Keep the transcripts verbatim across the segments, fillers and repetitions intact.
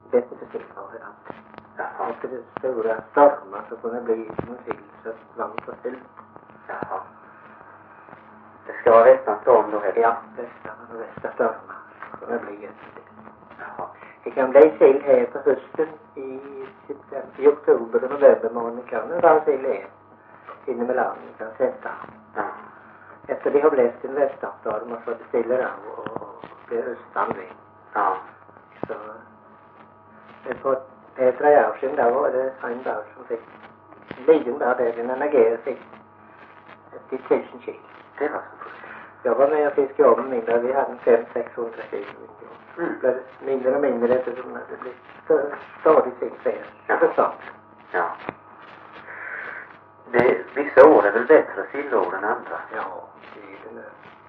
vet inte sill har vi allt. Jaha. Efter det stora stormar så kunde det bli som en sill så varmt och still. Jaha. Det ska vara västan storm då heller? Ja, västan och västra stormar så kunde det bli jättestill. Jaha. Det kan bli sill här på hösten i, i oktober och november månad kan det vara sill här inne med landet kan sätta. Ja. Efter det har blivit en västanstorm och så det stiller av och blir östanvind. Ja. Så det på ett tre år sedan där var det en dag som fick en liten dag där den anager fick till tusen kilo. Det var så fullt. Jag var med och fiskade om mindre, vi hade fem sexhundra kilo. Mm. Det blev mindre och mindre eftersom det blev för stadigt sill fler. Ja. Förstånd. Ja. Det, vissa år är väl bättre sillår än andra? Ja, det är det nu.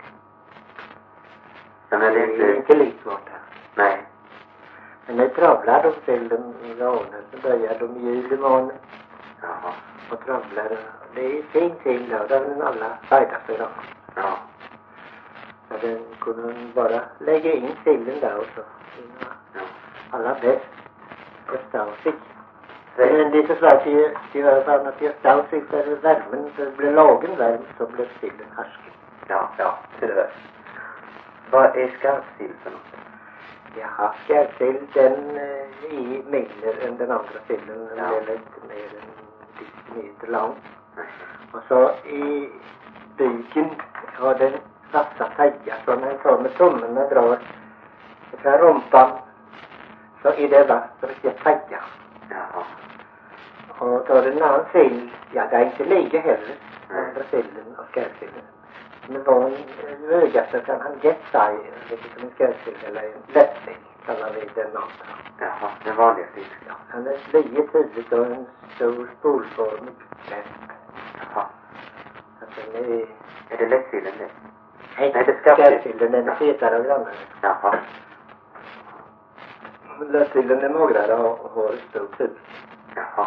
Men är det Det är inte... inte likt vart det. Nej. Men nu travlar de till dem i ranen, så börjar de i juli månad Jaha. och travlar. Det är fin sill då, det är den alla färdaste idag. Ja. Så den kunde bara lägga in sillen där och så. Ja. Alla bäst på Stausik. Men det är så svårt i alla fall att i Stausik där är värmen, så det blir lagen värm så blir sillen harsken. Ja, ja, tyvärr. Vad är skarpsill för något? Jaha, skarpsill den eh, är mindre än den andra sillen. Den Ja. är lite mer än tio meter lång. Nej. Och så i byken har den vassa taggar. Så när den tar med tummen och drar från rumpan så är det vass riktigt taggar. Jaha. Och tar den annan sill, ja det är inte lika heller. Nej. Andra sillen och skarpsillen. Men var en öga så kan han getta i, vilket som en skarpsill eller en lättsill kallar vi den andra. Jaha, den vanliga sill. Ja, han är slie tydligt och en stor spolformig läpp. Jaha. Alltså den är... Är det lättsillen det? Nej, Nej, det är skarpsill. skarpsillen den är fetare och grannare. Jaha. Lättsillen är magrare och har ett stort huvud. Jaha.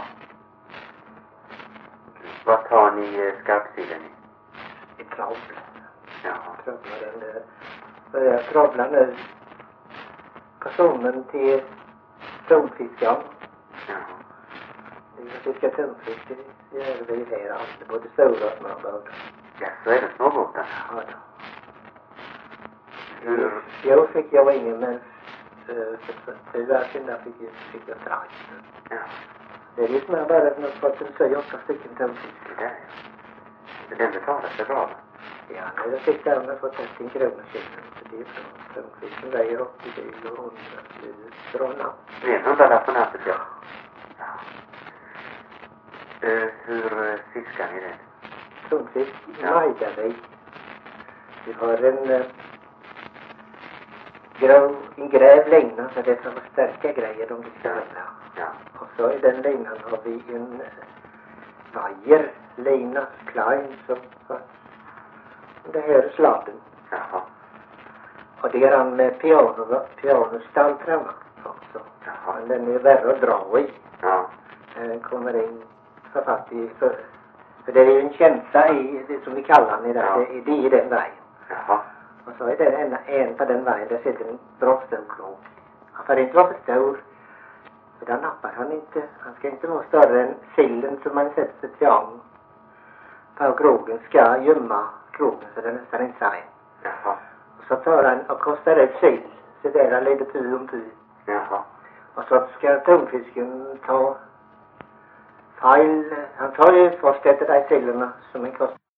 Vad tar ni eh, skarpsillen i? I kravl. Jaha. Kravlar den där. Börjar kravla nu. Personen till tonfiskan. Jaha. Vi fiskar tonfisk, det gör vi här alltid. Både stora och små båtar. Ja, så är det småbåtar. Ja då. Hur? Jag fick jag ingen men uh, för fyra sedan där fick jag, fick jag strax. Ja. Det är det som är bara att man fått en så åtta stycken tonfisk. Det där ja. Den betalar sig bra va? Ja, när jag fick den har fått tretton kronor kilon. Så det är bra. Tonfisken väger åttio kilo och hundra kilo. Bra namn. Det är en hundralapp på natten, ja. Ja. Uh, hur uh, fiskar ni den? Tonfisk i Ja. Majdavi. Vi har en uh, grå, en gräv lina så det är som starka grejer om det ska vara. Ja. Och så i den linan har vi en uh, vajer lina, klein, som fast det här är sladden. Jaha. Och det är han med piano, pianostall framåt också. Jaha. Men den är värre att dra i. Ja. Den kommer in för fatt i för, för det är ju en känsla i det som vi kallar den i där. Ja. Det, det är den vägen. Jaha. Och så är det en, en på den vägen där sitter en bra stor krok. Han får inte vara för stor. För då nappar han inte. Han ska inte vara större än sillen som man sätter till an på krogen ska gömma krogen så den nästan inte säger. Jaha. Och så tar han och kostar ut sill. Så där han leder py om py. Jaha. Och så ska tonfisken ta fejl. Han tar ju först efter de sillerna som en kostar.